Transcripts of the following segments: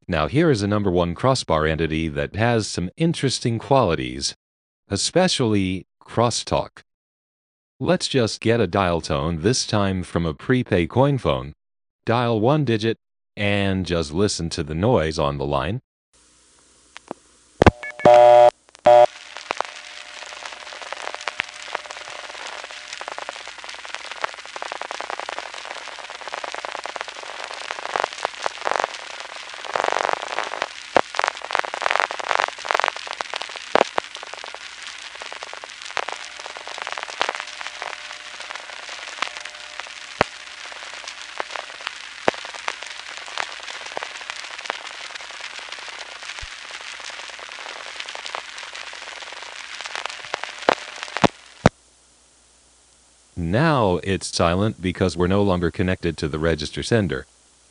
Now here is a number one crossbar entity that has some interesting qualities, especially crosstalk. Let's just get a dial tone, this time from a prepay coin phone. Dial one digit and just listen to the noise on the line. Now it's silent because we're no longer connected to the register sender.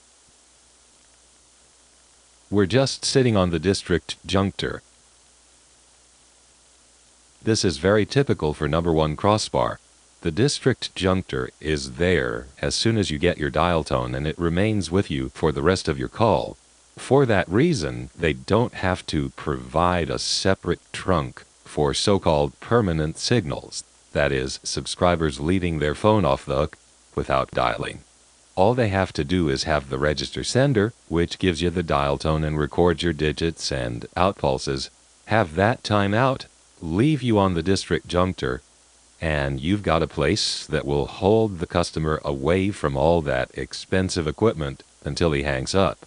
We're just sitting on the district junctor. This is very typical for number one crossbar. The district junctor is there as soon as you get your dial tone, and it remains with you for the rest of your call. For that reason, they don't have to provide a separate trunk for so-called permanent signals. That is, subscribers leaving their phone off the hook without dialing. All they have to do is have the register sender, which gives you the dial tone and records your digits and out pulses, have that time out, leave you on the district junctor, and you've got a place that will hold the customer away from all that expensive equipment until he hangs up.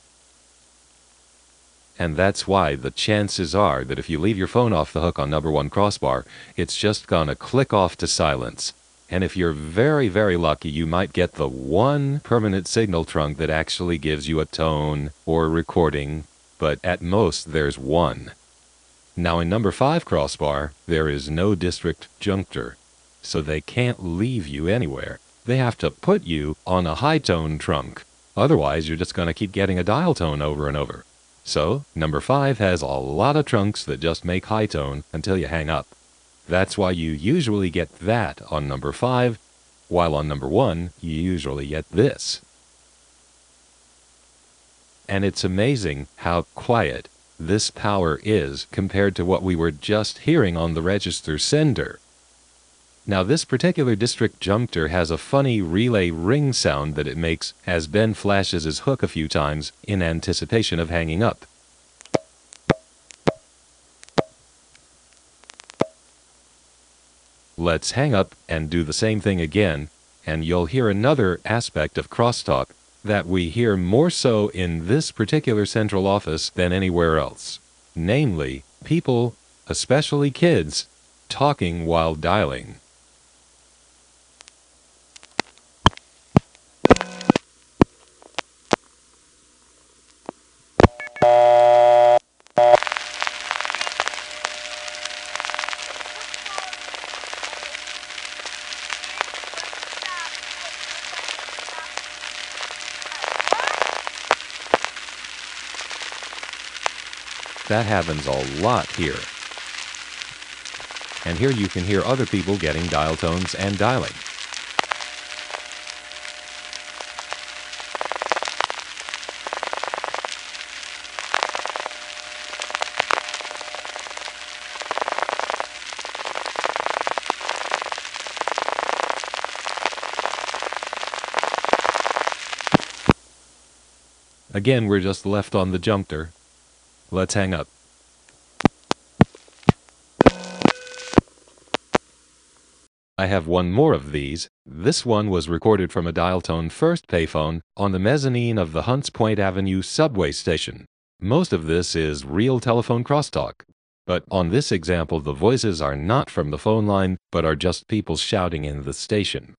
And that's why the chances are that if you leave your phone off the hook on number one crossbar, it's just gonna click off to silence. And if you're very, very lucky, you might get the one permanent signal trunk that actually gives you a tone or recording, but at most there's one. Now in number 5 crossbar, there is no district junctor, so they can't leave you anywhere. They have to put you on a high tone trunk. Otherwise, you're just gonna keep getting a dial tone over and over. So, number 5 has a lot of trunks that just make high tone until you hang up. That's why you usually get that on number 5, while on number 1, you usually get this. And it's amazing how quiet this power is compared to what we were just hearing on the register sender. Now this particular district junctor has a funny relay ring sound that it makes as Ben flashes his hook a few times in anticipation of hanging up. Let's hang up and do the same thing again, and you'll hear another aspect of crosstalk that we hear more so in this particular central office than anywhere else. Namely, people, especially kids, talking while dialing. That happens a lot here. And here you can hear other people getting dial tones and dialing. Again, we're just left on the junctor. Let's hang up. I have one more of these. This one was recorded from a dial tone first payphone on the mezzanine of the Hunts Point Avenue subway station. Most of this is real telephone crosstalk. But on this example, the voices are not from the phone line, but are just people shouting in the station.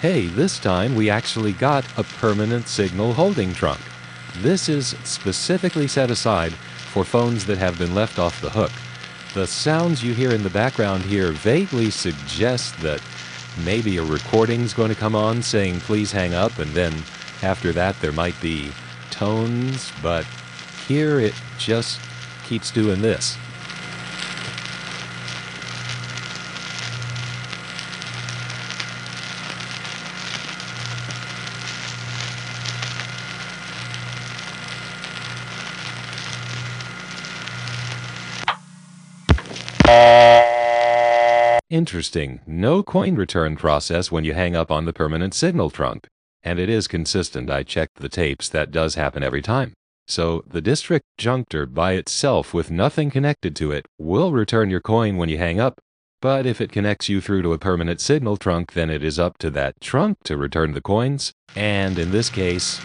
Hey, this time we actually got a permanent signal holding trunk. This is specifically set aside for phones that have been left off the hook. The sounds you hear in the background here vaguely suggest that maybe a recording's going to come on saying please hang up, and then after that there might be tones, but here it just keeps doing this. Interesting. No coin return process when you hang up on the permanent signal trunk. And it is consistent. I checked the tapes. That does happen every time. So the district junctor by itself with nothing connected to it will return your coin when you hang up. But if it connects you through to a permanent signal trunk, then it is up to that trunk to return the coins. And in this case,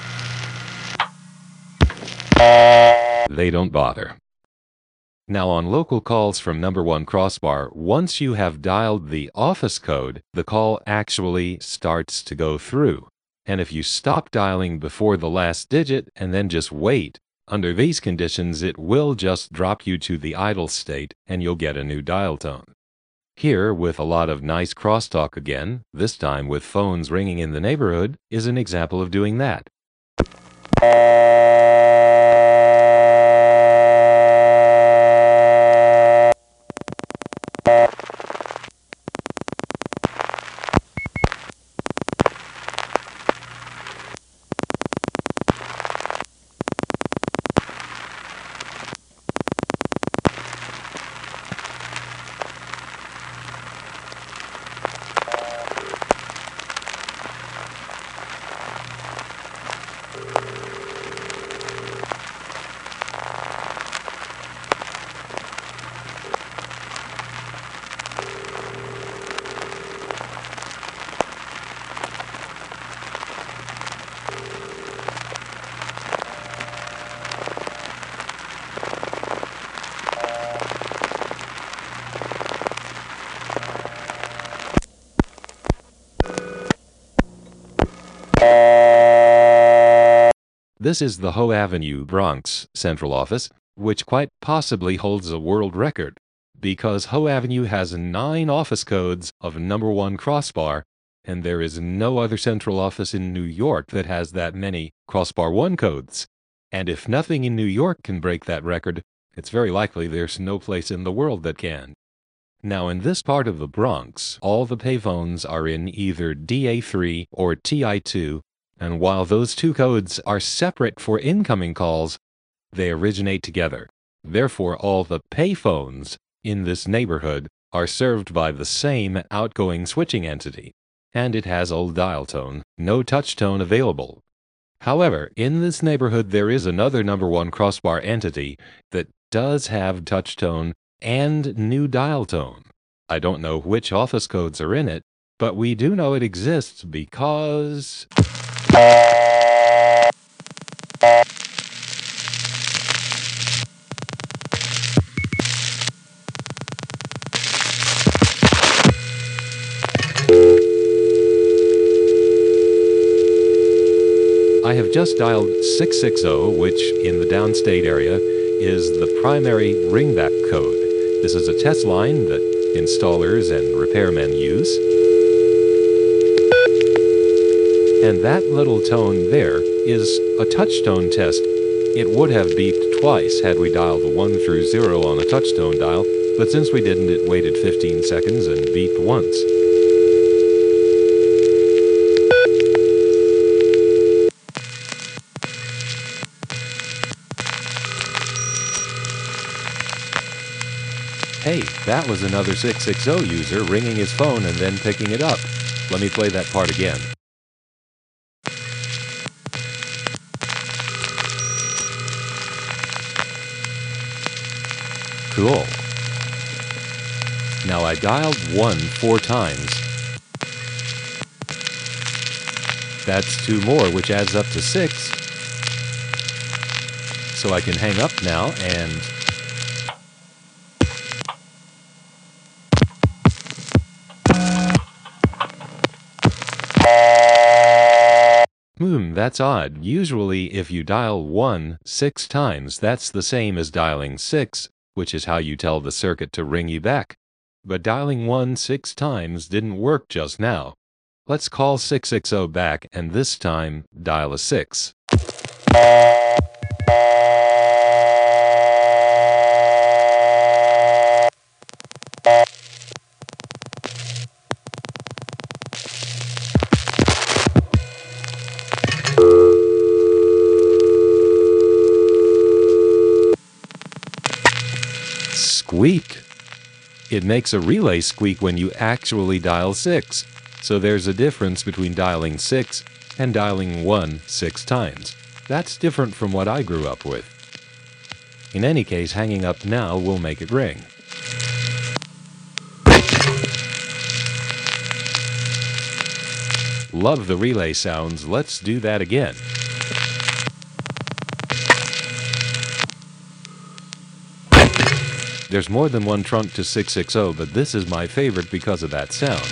they don't bother. Now on local calls from number 1 crossbar, once you have dialed the office code, the call actually starts to go through. And if you stop dialing before the last digit and then just wait, under these conditions it will just drop you to the idle state and you'll get a new dial tone. Here, with a lot of nice crosstalk again, this time with phones ringing in the neighborhood, is an example of doing that. This is the Hoe Avenue, Bronx Central Office, which quite possibly holds a world record, because Hoe Avenue has 9 office codes of number 1 crossbar, and there is no other central office in New York that has that many crossbar 1 codes. And if nothing in New York can break that record, it's very likely there's no place in the world that can. Now in this part of the Bronx, all the payphones are in either DA3 or TI2, and while those 2 codes are separate for incoming calls, they originate together. Therefore, all the payphones in this neighborhood are served by the same outgoing switching entity, and it has old dial tone, no touch tone available. However, in this neighborhood there is another number 1 crossbar entity that does have touch tone and new dial tone. I don't know which office codes are in it, but we do know it exists because I have just dialed 660, which in the downstate area is the primary ringback code. This is a test line that installers and repairmen use. And that little tone there is a touch tone test. It would have beeped twice had we dialed the 1 through 0 on a touch tone dial, but since we didn't, it waited 15 seconds and beeped once. Hey, that was another 660 user ringing his phone and then picking it up. Let me play that part again. Cool. Now I dialed 1 4 times. That's 2 more, which adds up to 6. So I can hang up now and That's odd. Usually, if you dial 1 6 times, that's the same as dialing 6, which is how you tell the circuit to ring you back. But dialing 1 6 times didn't work just now. Let's call 660 back, and this time, dial a 6. Squeak! It makes a relay squeak when you actually dial 6. So there's a difference between dialing 6 and dialing 1 6 times. That's different from what I grew up with. In any case, hanging up now will make it ring. Love the relay sounds. Let's do that again. There's more than one trunk to 660, but this is my favorite because of that sound.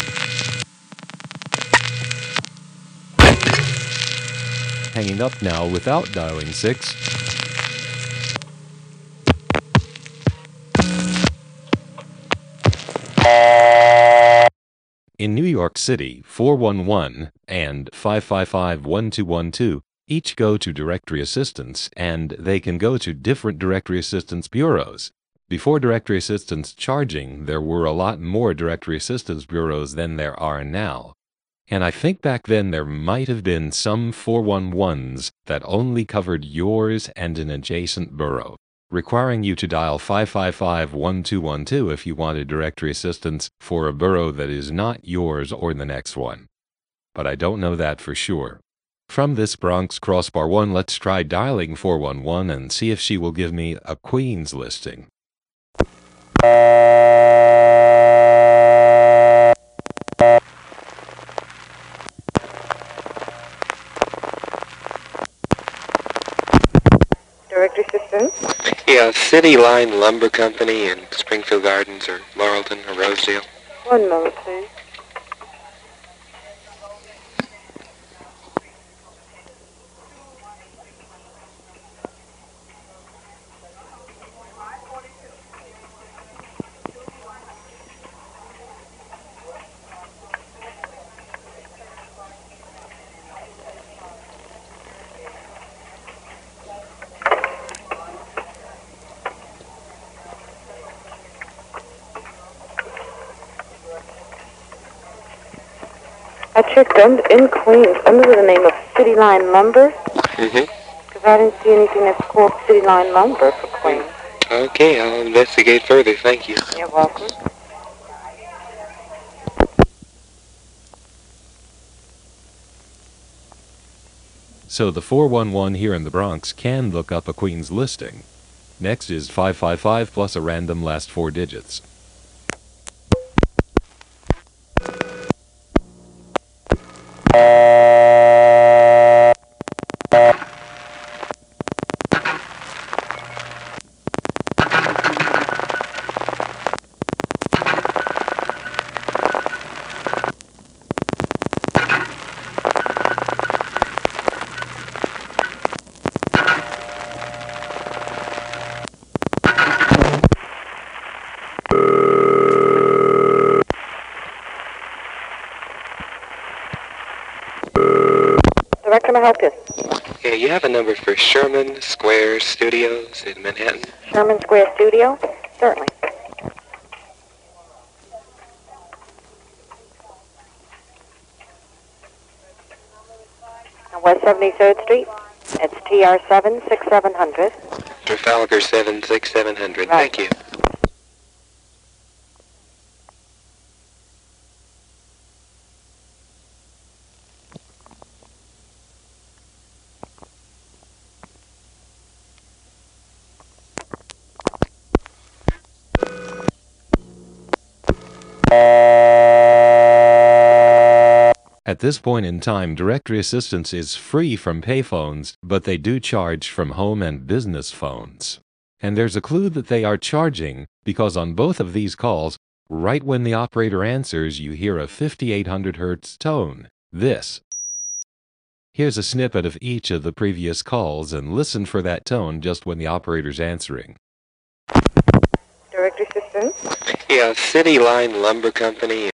Hanging up now without dialing 6. In New York City, 411 and 555-1212 each go to directory assistance, and they can go to different directory assistance bureaus. Before directory assistance charging, there were a lot more directory assistance bureaus than there are now. And I think back then there might have been some 411s that only covered yours and an adjacent borough, requiring you to dial 555-1212 if you wanted directory assistance for a borough that is not yours or the next one. But I don't know that for sure. From this Bronx Crossbar 1, let's try dialing 411 and see if she will give me a Queens listing. Directory assistance? Yeah, City Line Lumber Company in Springfield Gardens or Laurelton or Rosedale. 1 moment, please. I checked in Queens under the name of City Line Lumber. Because I didn't see anything that's called City Line Lumber for Queens. Okay, I'll investigate further. Thank you. You're welcome. So the 411 here in the Bronx can look up a Queens listing. Next is 555 plus a random last 4 digits. Director, can I help you? Yeah, you have a number for Sherman Square Studios in Manhattan? Sherman Square Studio? Certainly. On West 73rd Street. It's TR7 6700. Trafalgar 76700. Right. Thank you. At this point in time, directory assistance is free from payphones, but they do charge from home and business phones. And there's a clue that they are charging because on both of these calls, right when the operator answers, you hear a 5800 Hz tone. This. Here's a snippet of each of the previous calls and listen for that tone just when the operator's answering. Directory Systems. Yeah, City Line Lumber Company.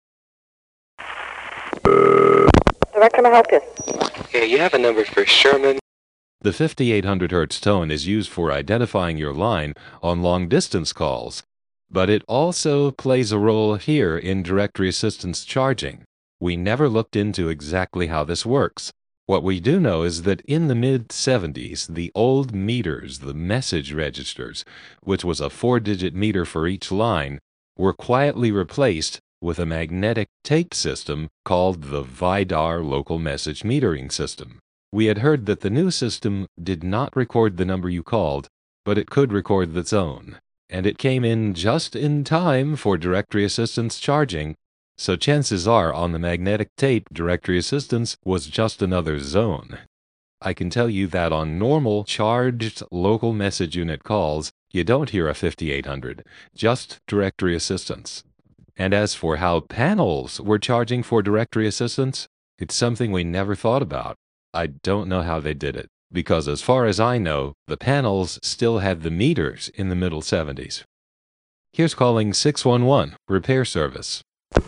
Direct, can I help you? Yeah, you have a number for Sherman. The 5800 Hz tone is used for identifying your line on long-distance calls, but it also plays a role here in directory assistance charging. We never looked into exactly how this works. What we do know is that in the mid-70s, the old meters, the message registers, which was a 4-digit meter for each line, were quietly replaced with a magnetic tape system called the VIDAR local message metering system. We had heard that the new system did not record the number you called, but it could record the tone, and it came in just in time for directory assistance charging, so chances are on the magnetic tape directory assistance was just another zone. I can tell you that on normal charged local message unit calls, you don't hear a 5800, just directory assistance. And as for how panels were charging for directory assistance, it's something we never thought about. I don't know how they did it, because as far as I know, the panels still had the meters in the middle 70s. Here's calling 611, repair service.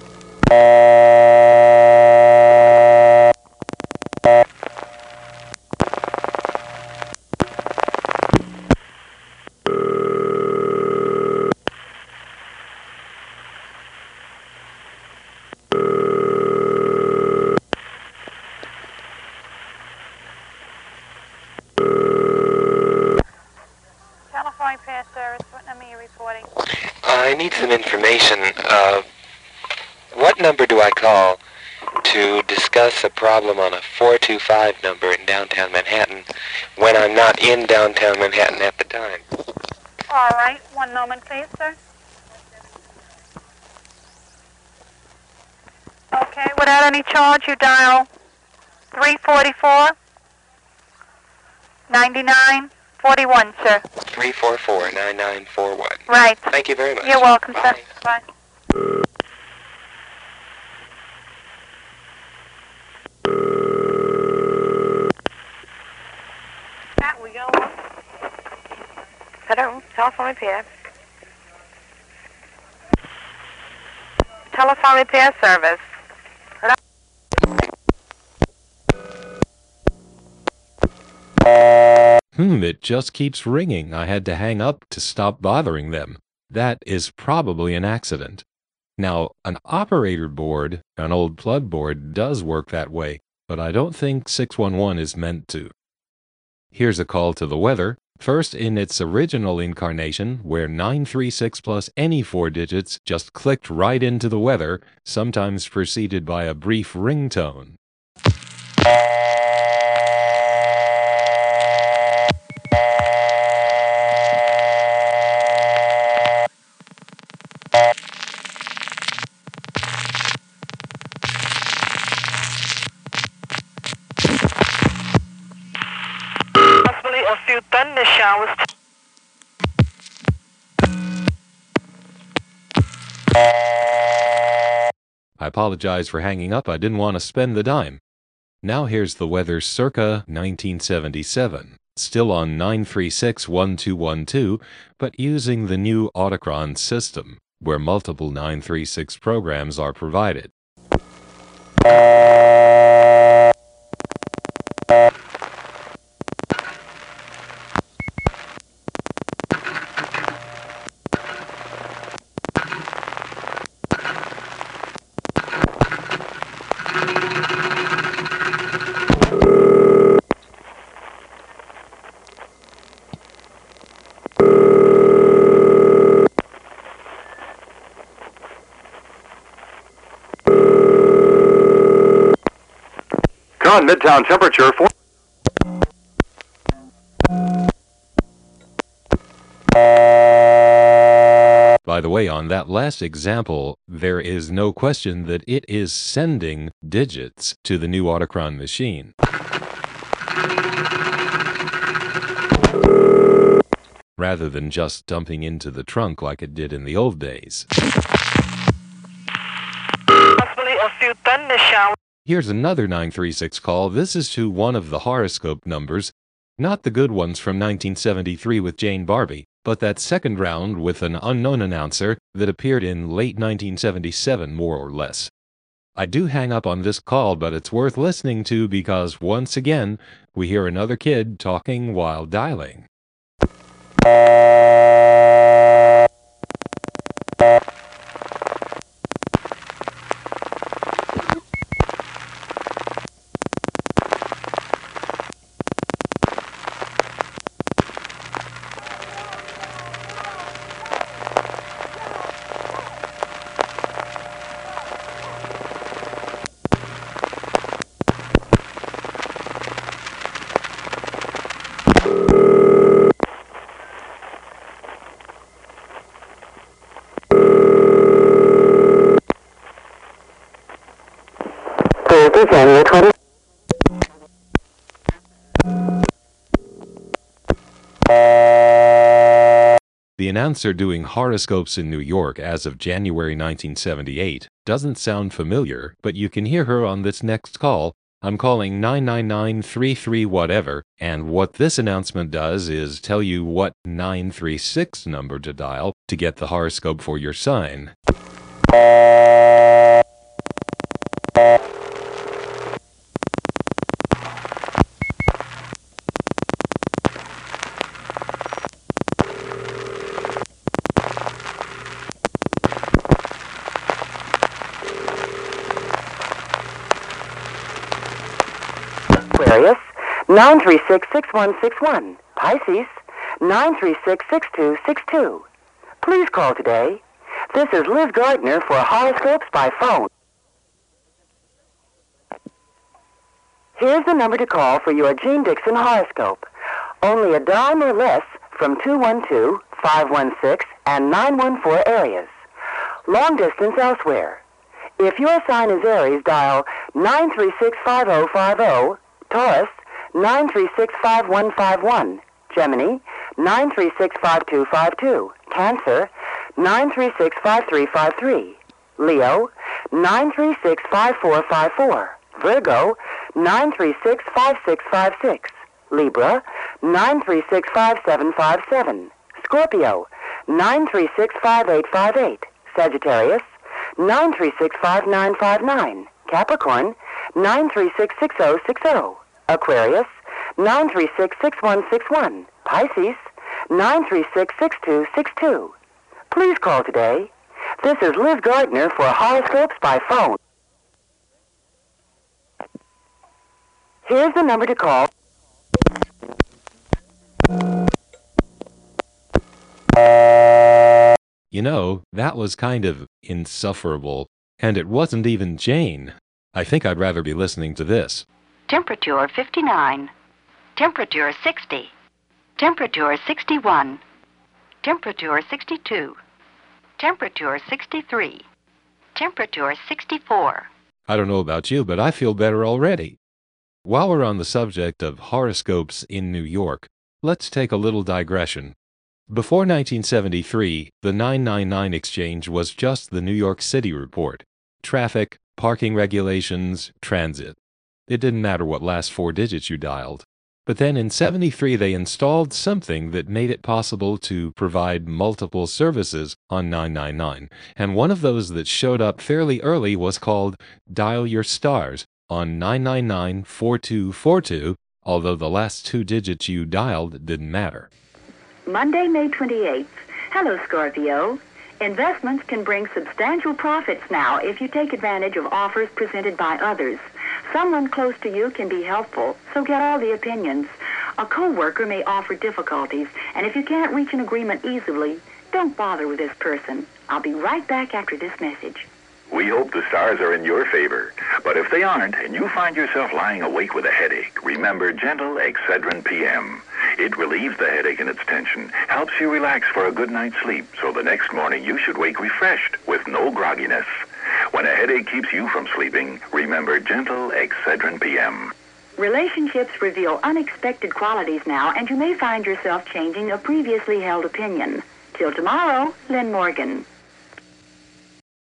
Telephone repair service, what number are you reporting? I need some information. What number do I call to discuss a problem on a 425 number in downtown Manhattan when I'm not in downtown Manhattan at the time? All right, one moment, please, sir. Okay, without any charge, you dial 344 9941, sir. 344-9941. Right. Thank you very much. You're welcome, Bye. sir. Bye. That we go on. Hello, telephone repair. Telephone repair service. It just keeps ringing. I had to hang up to stop bothering them. That is probably an accident. Now, an operator board, an old plug board, does work that way, but I don't think 611 is meant to. Here's a call to the weather, first in its original incarnation, where 936 plus any 4 digits just clicked right into the weather, sometimes preceded by a brief ringtone. Possibly a few thunder showers. I apologize for hanging up. I didn't want to spend the dime. Now here's the weather circa 1977. Still on 936-1212, but using the new Autochron system, where multiple 936 programs are provided. Con Midtown temperature 4. By the way, on that last example, there is no question that it is sending digits to the new Autochron machine. Rather than just dumping into the trunk like it did in the old days. Possibly a few thunder showers. Here's another 936 call. This is to one of the horoscope numbers. Not the good ones from 1973 with Jane Barbie, but that second round with an unknown announcer that appeared in late 1977, more or less. I do hang up on this call, but it's worth listening to because, once again, we hear another kid talking while dialing. January 20. The announcer doing horoscopes in New York as of January 1978 doesn't sound familiar, but you can hear her on this next call. I'm calling 999-33 whatever, and what this announcement does is tell you what 936 number to dial to get the horoscope for your sign. Aquarius, 936-6161. Pisces, 936-6262. Please call today. This is Liz Gardner for horoscopes by phone. Here's the number to call for your Jean Dixon horoscope. Only a dime or less from 212, 516, and 914 areas. Long distance elsewhere. If your sign is Aries, dial 936-5050. Taurus, 936-5151. Gemini, 936-5252. Cancer, 936-5353. Leo, 936-5454. Virgo, 936-5656. Libra, 936-5757. Scorpio, 936-5858. Sagittarius, 936-5959. Capricorn, 936-6060. Aquarius, 936-6161. Pisces, 936-6262. Please call today. This is Liz Gardner for horoscopes by phone. Here's the number to call. You know, that was kind of insufferable, and it wasn't even Jane. I think I'd rather be listening to this. Temperature 59. Temperature 60. Temperature 61. Temperature 62. Temperature 63. Temperature 64. I don't know about you, but I feel better already. While we're on the subject of horoscopes in New York, let's take a little digression. Before 1973, the 999 exchange was just the New York City report. Traffic, parking regulations, transit. It didn't matter what last four digits you dialed. But then in '73 they installed something that made it possible to provide multiple services on 999, and one of those that showed up fairly early was called Dial Your Stars on 999-4242, although the last two digits you dialed didn't matter. Monday, May 28th. Hello, Scorpio. Investments can bring substantial profits now if you take advantage of offers presented by others. Someone close to you can be helpful, so get all the opinions. A co-worker may offer difficulties, and if you can't reach an agreement easily, don't bother with this person. I'll be right back after this message. We hope the stars are in your favor. But if they aren't, and you find yourself lying awake with a headache, remember Gentle Excedrin PM. It relieves the headache and its tension, helps you relax for a good night's sleep, so the next morning you should wake refreshed with no grogginess. When a headache keeps you from sleeping, remember Gentle Excedrin PM. Relationships reveal unexpected qualities now, and you may find yourself changing a previously held opinion. Till tomorrow, Lynn Morgan.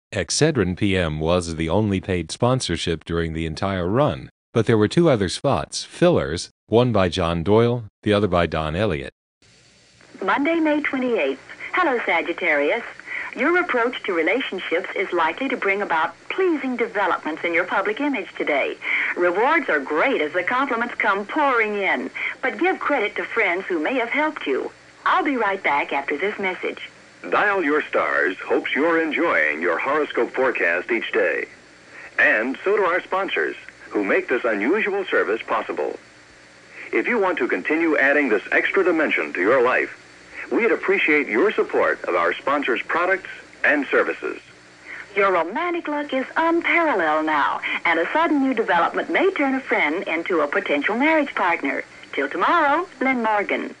Excedrin PM was the only paid sponsorship during the entire run, but there were two other spots, fillers, one by John Doyle, the other by Don Elliott. Monday, May 28th. Hello, Sagittarius. Your approach to relationships is likely to bring about pleasing developments in your public image today. Rewards are great as the compliments come pouring in, but give credit to friends who may have helped you. I'll be right back after this message. Dial Your Stars hopes you're enjoying your horoscope forecast each day. And so do our sponsors, who make this unusual service possible. If you want to continue adding this extra dimension to your life, we'd appreciate your support of our sponsors' products and services. Your romantic luck is unparalleled now, and a sudden new development may turn a friend into a potential marriage partner. Till tomorrow, Lynn Morgan.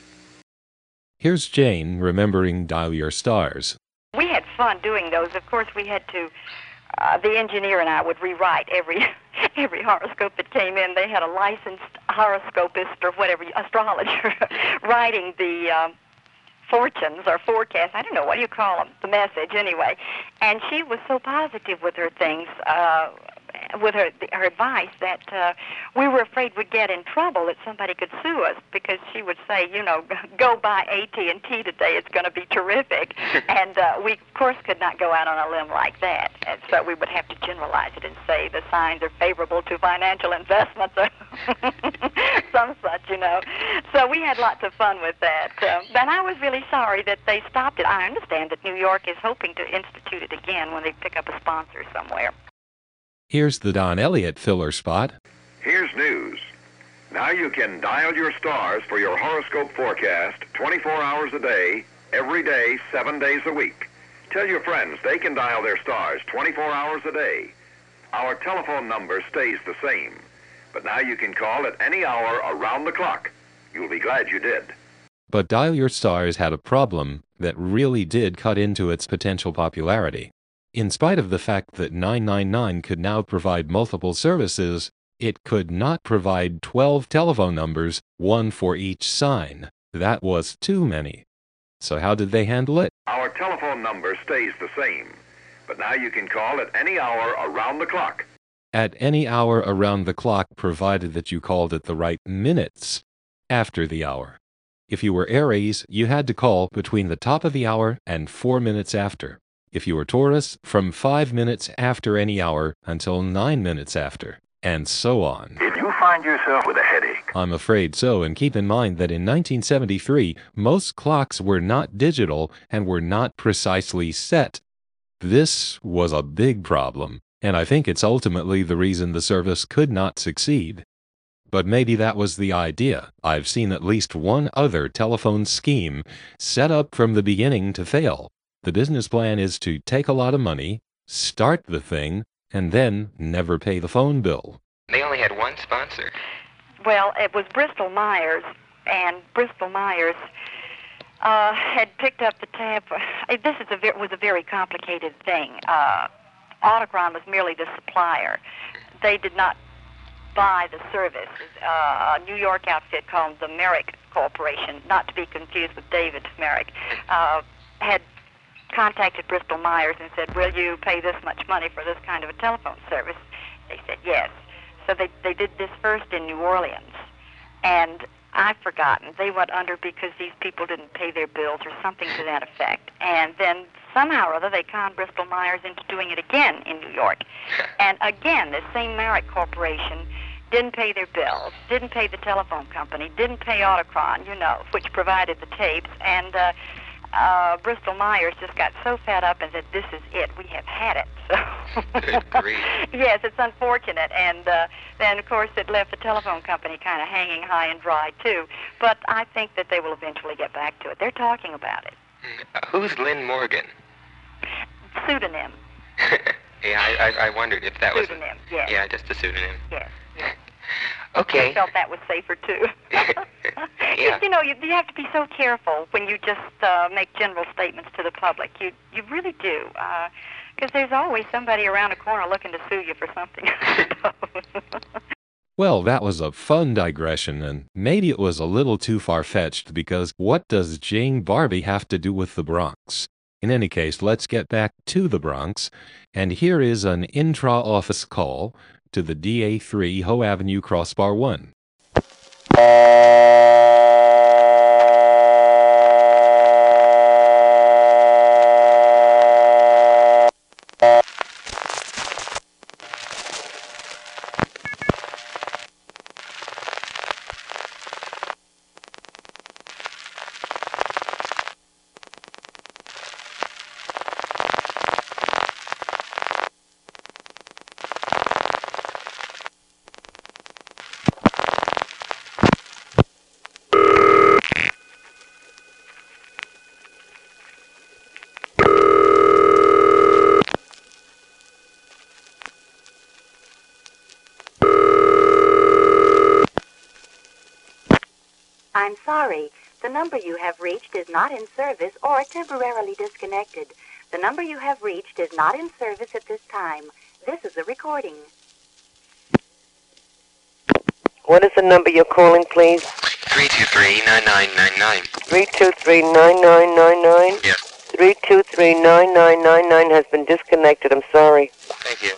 Here's Jane remembering Dial Your Stars. We had fun doing those. Of course, we had to, the engineer and I would rewrite every horoscope that came in. They had a licensed horoscopist or whatever, astrologer, writing the fortunes or forecasts. I don't know, what do you call them? The message, anyway. And she was so positive with her things, with her advice, that we were afraid we'd get in trouble, that somebody could sue us, because she would say, you know, go buy AT&T today, it's going to be terrific. And we, of course, could not go out on a limb like that. And so we would have to generalize it and say the signs are favorable to financial investments or some such, you know. So we had lots of fun with that. And I was really sorry that they stopped it. I understand that New York is hoping to institute it again when they pick up a sponsor somewhere. Here's the Don Elliott filler spot. Here's news. Now you can dial your stars for your horoscope forecast 24 hours a day, every day, 7 days a week. Tell your friends they can dial their stars 24 hours a day. Our telephone number stays the same, but now you can call at any hour around the clock. You'll be glad you did. But Dial Your Stars had a problem that really did cut into its potential popularity. In spite of the fact that 999 could now provide multiple services, it could not provide 12 telephone numbers, one for each sign. That was too many. So how did they handle it? Our telephone number stays the same, but now you can call at any hour around the clock. At any hour around the clock, provided that you called at the right minutes after the hour. If you were Aries, you had to call between the top of the hour and 4 minutes after. If you were Taurus, from 5 minutes after any hour until 9 minutes after, and so on. If you find yourself with a headache, I'm afraid so, and keep in mind that in 1973, most clocks were not digital and were not precisely set. This was a big problem, and I think it's ultimately the reason the service could not succeed. But maybe that was the idea. I've seen at least one other telephone scheme set up from the beginning to fail. The business plan is to take a lot of money, start the thing, and then never pay the phone bill. They only had one sponsor. Well, it was Bristol Myers, and Bristol Myers had picked up the tab. This was a very complicated thing. Autocron was merely the supplier. They did not buy the service. A New York outfit called the Merrick Corporation, not to be confused with David Merrick, had contacted Bristol Myers and said, will you pay this much money for this kind of a telephone service? They said yes. So they did this first in New Orleans, and I've forgotten. They went under because these people didn't pay their bills or something to that effect. And then somehow or other they conned Bristol Myers into doing it again in New York. And again, the same Merrick Corporation didn't pay their bills, didn't pay the telephone company, didn't pay Autocron, you know, which provided the tapes, and Bristol Myers just got so fed up and said, this is it, we have had it. So Good grief. yes, it's unfortunate, and then, of course, it left the telephone company kind of hanging high and dry, too. But I think that they will eventually get back to it. They're talking about it. Who's Lynn Morgan? Pseudonym. Yeah, I wondered if that was... Pseudonym, yes. Yeah, just a pseudonym. Yes, yes. Okay. I felt that was safer, too. Yeah. You know, you have to be so careful when you just make general statements to the public. You really do. Because there's always somebody around the corner looking to sue you for something. Well, that was a fun digression, and maybe it was a little too far-fetched, because what does Jane Barbie have to do with the Bronx? In any case, let's get back to the Bronx, and here is an intra-office call to the DA3 Hoe Avenue Crossbar 1. I'm sorry. The number you have reached is not in service or temporarily disconnected. The number you have reached is not in service at this time. This is a recording. What is the number you're calling, please? 323-9999. 323-9999? Yes. 323-9999 has been disconnected. I'm sorry. Thank you.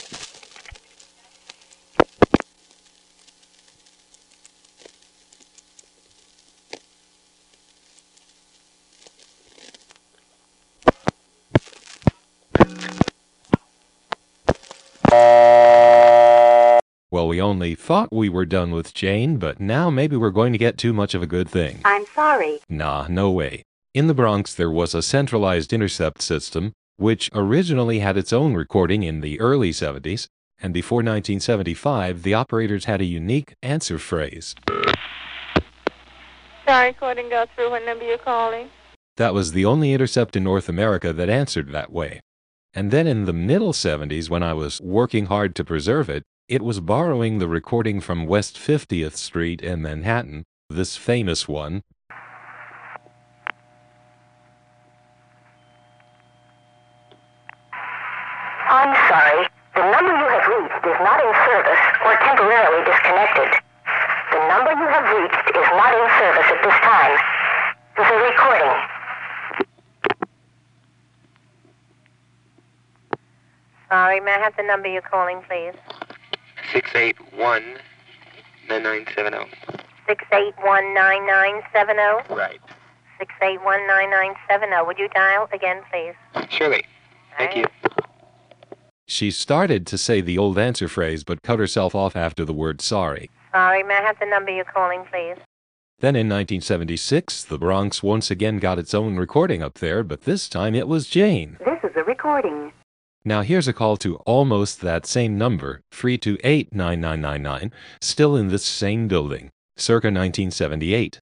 Well, we only thought we were done with Jane, but now maybe we're going to get too much of a good thing. I'm sorry. Nah, no way. In the Bronx, there was a centralized intercept system, which originally had its own recording in the early 70s, and before 1975, the operators had a unique answer phrase. Sorry, couldn't go through. What number you're calling? That was the only intercept in North America that answered that way. And then in the middle 70s, when I was working hard to preserve it, it was borrowing the recording from West 50th Street in Manhattan, this famous one. I'm sorry. The number you have reached is not in service or temporarily disconnected. The number you have reached is not in service at this time. This is a recording. Sorry, may I have the number you're calling, please? 681-9970. 681-9970? Right. 681-9970. Would you dial again, please? Surely. Thank you. She started to say the old answer phrase, but cut herself off after the word sorry. Sorry, may I have the number you're calling, please? Then in 1976, the Bronx once again got its own recording up there, but this time it was Jane. This is a recording. Now here's a call to almost that same number, 328-9999, still in this same building, circa 1978.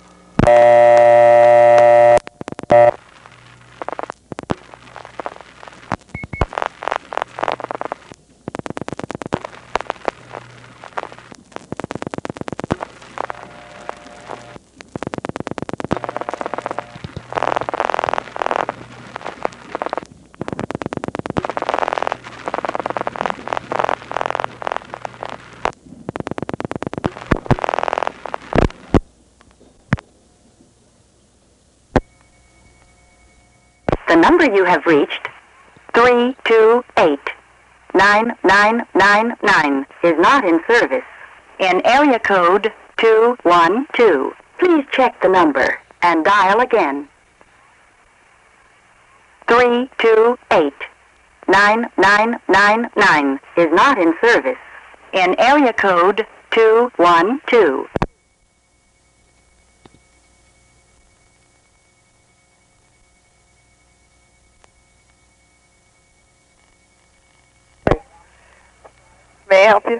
The number you have reached, 328-9999, is not in service. In area code 212, please check the number and dial again. 328-9999 is not in service. In area code 212. May I help you?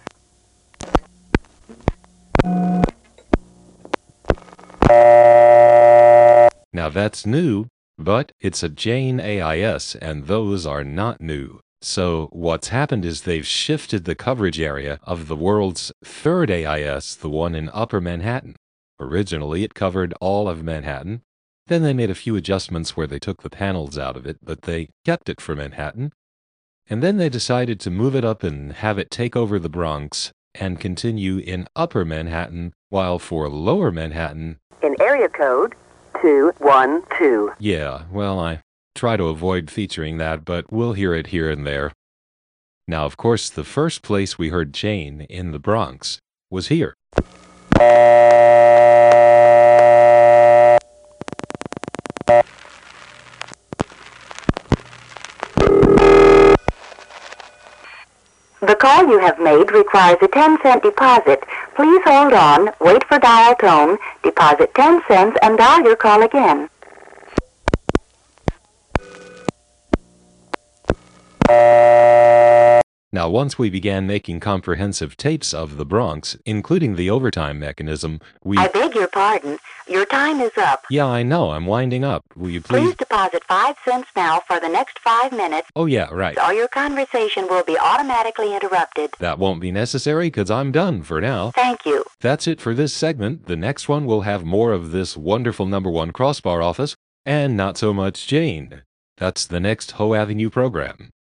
Now that's new, but it's a Jane AIS, and those are not new. So what's happened is they've shifted the coverage area of the world's third AIS, the one in Upper Manhattan. Originally, it covered all of Manhattan. Then they made a few adjustments where they took the panels out of it, but they kept it for Manhattan. And then they decided to move it up and have it take over the Bronx and continue in Upper Manhattan, while for Lower Manhattan, In area code 212. yeah, well, I try to avoid featuring that, but we'll hear it here and there. Now, of course, the first place we heard Jane in the Bronx was here. The call you have made requires a 10-cent deposit. Please hold on, wait for dial tone, deposit 10 cents, and dial your call again. Now, once we began making comprehensive tapes of the Bronx, including the overtime mechanism, we... I beg your pardon. Your time is up. Yeah, I know. I'm winding up. Will you please... Please deposit 5 cents now for the next 5 minutes. Oh, yeah, right. Or your conversation will be automatically interrupted. That won't be necessary because I'm done for now. Thank you. That's it for this segment. The next one will have more of this wonderful number 1 crossbar office and not so much Jane. That's the next Hoe Avenue program.